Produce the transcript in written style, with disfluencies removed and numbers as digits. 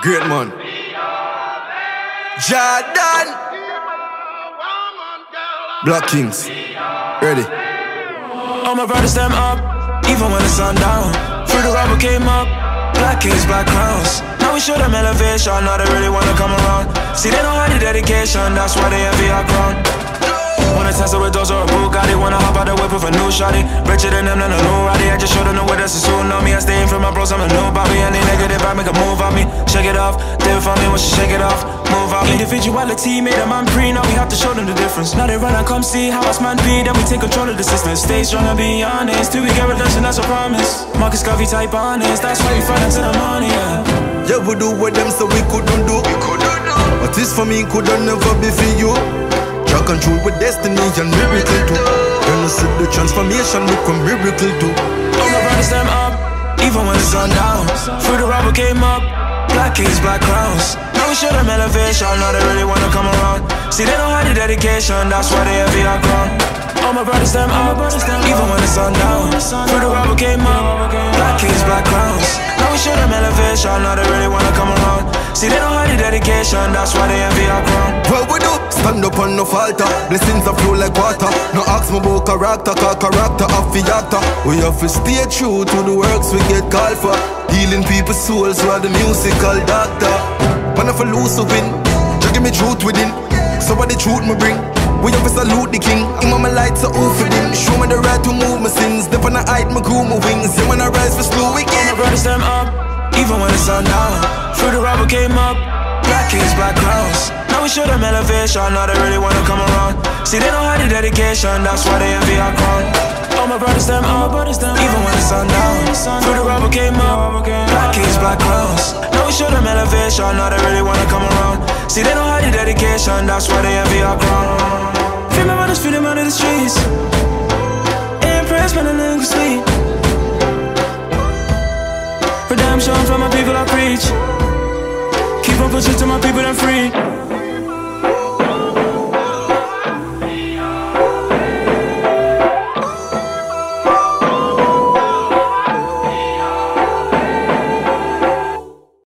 Great man. Jordan. Black Kings. Ready. All my brothers them up, even when the sun down. Through the rubber came up, black kings, black crowns. Now we show them elevation, now they really wanna come around. See they don't have the dedication, that's why they envy our crown. Wanna Tesla with those or a Bugatti, wanna hop out the whip with a new shawty. Richer than them, than a new Roddy. I just showed them the way that's a soon on me. I stay in for my bros, I'm a new Bobby. Any negative I make a move on me. Shake it off, they for me, once you shake it off, move on me. Individuality made a man pre, now we have to show them the difference. Now they run and come see how us man be, then we take control of the system. Stay strong and be honest, till we get redemption, that's a promise. Marcus Garvey type honest, that's why we fight until the morning, yeah. Yeah, we do with them so we couldn't do. What is for me couldn't never be for you. Track control with destiny and miracle too. Then you see the transformation look a miracle too. All my brothers them up, even when the sun down. Through the rubber came up, black kings, black crowns. Now we show them elevation, now they really wanna come around. See they don't have the dedication, that's why they envy our crown. All my brothers them up, even when the sun down. Through the rubber came up, black kings, black crowns. Now we show them elevation, now they really wanna come around. See they don't have the dedication, that's why they envy our crown. What we do? Stand up and no falter. Blessings are flow like water. No ask me about character, cause character of the actor. We have to stay true to the works we get called for. Healing people's souls, we are the musical doctor. Man if I lose to win, just give me truth within. So what the truth me bring? We have to salute the king. Him on my lights are off for them. Show me the right to move my sins. Step on the height, my groove, my wings. Yeah, when I rise for slow again. All my brothers them up, even when the sun down. Through the rubber came up, black kings, black crowns. Now we show them elevation, now they really wanna come around. See they don't have the dedication, that's why they envy our crown. All my brothers them up, even when the sun down. Through the rubber came up, black kings, black crowns. Now we show them elevation, now they really wanna come around. See they don't have the dedication, that's why they envy our crown. Feel my brothers, feel them out of the streets. Ain't prayers, man, and nothing sweet. Redemption from my people I preach. Keep on pushing to my people, I'm free.